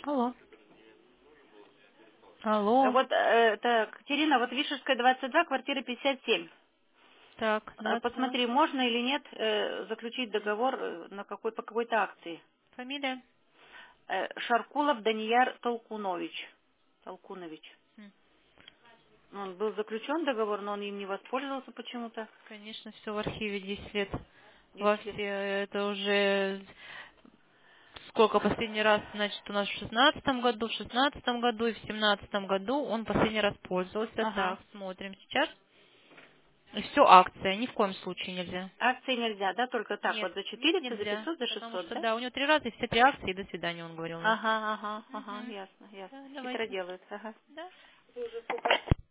Алло. Алло. Вот, так, Катерина, вот Вишерская, 22, квартира 57. Так, 22. Посмотри, можно или нет заключить договор по какой-то акции. Фамилия? Шаркулов Данияр Толкунович. М, Он был заключен договор, но он им не воспользовался почему-то. Конечно, все в архиве 10 лет. Во 10 лет. все, это уже сколько последний раз, значит, у нас в 16-м году, в 16-м году и в 17-м году он последний раз пользовался. Ага. Так, смотрим сейчас. И все акция, ни в коем случае нельзя. Акции нельзя, да, только так Нет, вот за нет, 400, за нельзя. 500, за Потому 600, что, да? да, у него 3 раза, и все 3 акции, и до свидания, он говорил нам. Ага, ага, ага, Угу. ясно, ясно. Да, Хитро давайте. делают, ага. Да.